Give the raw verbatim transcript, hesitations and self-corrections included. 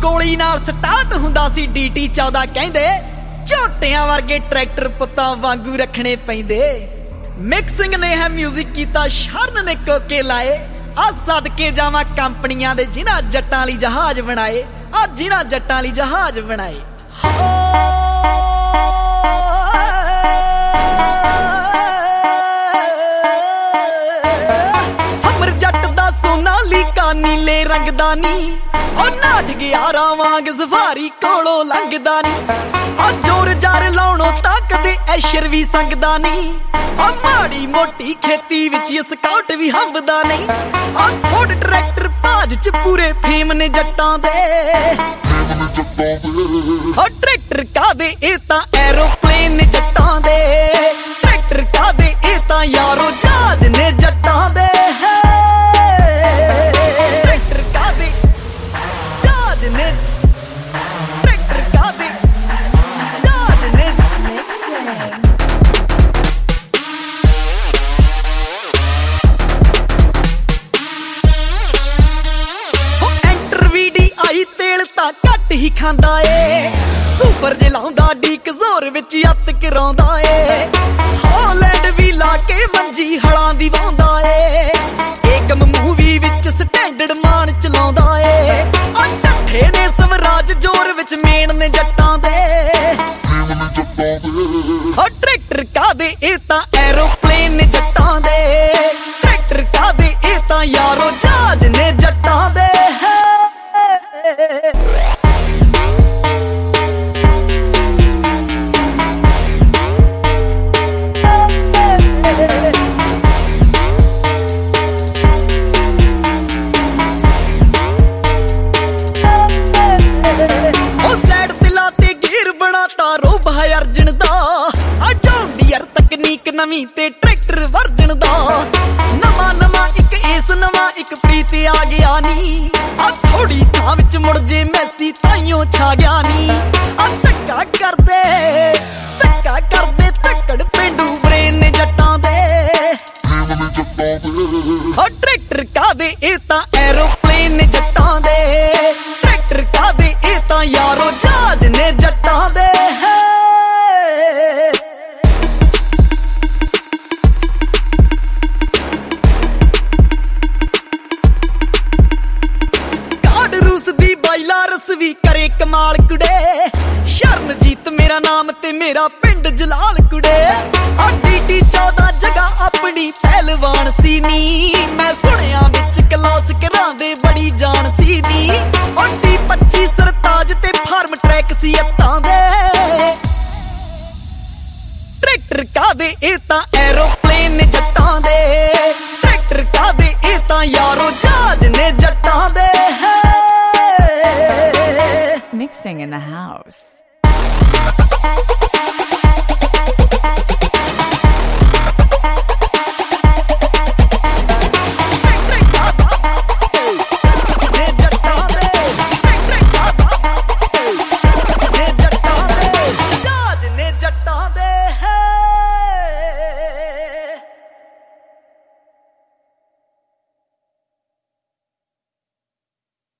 ਗੋਲੀ ਨਾਲ ਸਟਾਰਟ ਹੁੰਦਾ ਸੀ ਡੀ ਟੀ ਚੌਦਾਂ ਕਹਿੰਦੇ ਝੋਟਿਆਂ ਵਰਗੇ ਟਰੈਕਟਰ ਪੁੱਤਾਂ ਵਾਂਗੂ ਰੱਖਣੇ ਪੈਂਦੇ। ਮਿਕਸਿੰਗ ਨੇ ਹੈ ਮਿਊਜ਼ਿਕ ਕੀਤਾ ਸ਼ਰਨ ਨੇ ਕੋਕੇ ਲਾਏ। ਆ ਸਦਕੇ ਜਾਵਾਂ ਕੰਪਨੀਆਂ ਦੇ ਜਿਨ੍ਹਾਂ ਜੱਟਾਂ ਲਈ ਜਹਾਜ਼ ਬਣਾਏ। ਆ ਜਿਨ੍ਹਾਂ ਜੱਟਾਂ ਲਈ ਜਹਾਜ਼ ਬਣਾਏ। ਹਮਰ ਜੱਟ ਦਾ ਸੋਨਾ ਲੀਕਾ ਨੀਲੇ ਰੰਗ ਦਾ ਨੀ ਉਹ ਨਾਠ ਗਿਆਰਾਂ ਵਾਂਗ ਸਫਾਰੀ ਕੋਲੋਂ ਲੰਘਦਾ ਨੀ। ਆ ਜੋਰ ਜਾਰ ਲਾਉਣੋਂ ਤਾਂ ਕਦੇ ਐਸ਼ਰ ਵੀ ਸੰਗਦਾ ਨੀ। ਆ ਮਾੜੀ ਮੋਟੀ ਖੇਤੀ ਵਿੱਚ ਸਕਾਊਟ ਵੀ ਹੰਬਦਾ ਨਹੀਂ। ਆ ਫੋਰਡ ਟਰੈਕਟਰ ਭਾਜ ਚ ਪੂਰੇ ਫੇਮ ਨੇ ਜੱਟਾਂ ਦੇ। ਆ ਟਰੈਕਟਰ ਕਾਦੇ ਇਹ ਤਾਂ ਐਰੋਪਲੇਨ ਨੇ ਜੱਟਾਂ ਦੇ। ਟਰੈਕਟਰ ਕਾਦੇ ਇਹ ਤਾਂ ਯਾਰੋ ਜਹਾਜ਼ ਨੇ ਜੱਟਾਂ ਦੇ। ਟਰੈਕਟਰ ਕਾਦੇ ਜਹਾਜ਼ ਨੇ। ਟਰੈਕਟਰ ਕਾਦੇ ਜਹਾਜ਼ ਨੇ। ਐਂਟਰ ਵੀ ਡੀ ਆਈ ਤੇਲ ਤਾਂ ਘੱਟ ਹੀ ਖਾਂਦਾ ਏ। ਸੁਪਰ ਜੇ ਲਾਉਂਦਾ ਡੀਕ ਜ਼ੋਰ ਵਿੱਚ ਅੱਤ ਕਰਾਉਂਦਾ ਏ। ਹਾਲੈਂਡ ਵੀ ਲਾ ਕੇ ਮੰਜੀ ਹਲਾਂ ਦੀ ਵਾਉਂਦਾ ਏ। ਏਕਮ ਮੂਵੀ ਵਿੱਚ ਸਟੈਂਡਰਡ ਮਾਨ ਚਲਾਉਂਦਾ ਏ। ਆ ਢੱਠੇ ਨੇ ਸਵਰਾਜ ਜੋਰ ਵਿੱਚ ਮੇਨ ਨੇ ਜੱਟਾਂ ਦੇ। ਆ ਟਰੈਕਟਰ ਕਾਦੇ ਇਹ ਤਾਂ ਐਰੋਪਲੇਨ ਨੇ ਜੱਟਾਂ ਦੇ। ਟਰੈਕਟਰ ਕਾਦੇ ਇਹ ਤਾਂ ਯਾਰੋ ਜਹਾਜ਼ ਨੇ ਜੱਟਾਂ ਦੇ। ਅਰਜਨ ਦਾ ਆ ਢੋਂਡੀਅਰ ਤਕਨੀਕ ਨਵੀਂ ਤੇ ਟਰੈਕਟਰ ਵਰਜਣ ਦਾ। ਨਵਾਂ ਨਵਾਂ ਇੱਕ ਇਸ ਨਵਾਂ ਇੱਕ ਪ੍ਰੀਤ ਆ ਗਿਆ ਨੀ। ਆ ਥੋੜੀ ਥਾਂ ਵਿੱਚ ਮੁੜ ਜੇ ਮੈਸੀ ਤਾਈਓ ਛਾ ਗਿਆ ਨੀ। ਆ ਧੱਕਾ ਕਰਦੇ ਧੱਕਾ ਕਰਦੇ ਧੱਕੜ ਪੇਂਡੂ ਬਰੇਨ ਨੇ ਜੱਟਾਂ ਦੇ। ਆ ਟਰੈਕਟਰ ਕਾਦੇ ਇਹ ਤਾਂ ਐਰੋਪਲੇਨ ਨੇ ਜੱਟਾਂ ਦੇ। ਟਰੈਕਟਰ ਕਾਦੇ ਇਹ ਤਾਂ ਯਾਰੋ ਜਹਾਜ਼ ਨੇ ਜੱਟਾਂ ਦੇ। ਵੀ ਕਰੇ ਕਮਾਲ ਕੁੜੇ। ਸ਼ਰਨਜੀਤ ਮੇਰਾ ਨਾਮ ਤੇ ਮੇਰਾ ਪਿੰਡ ਜਲਾਲ ਕੁੜੇ। ਆ ਡੀ ਟੀ ਚੌਦਾਂ ਜਗ੍ਹਾ ਆਪਣੀ ਪਹਿਲਵਾਨ ਸੀ ਨੀ।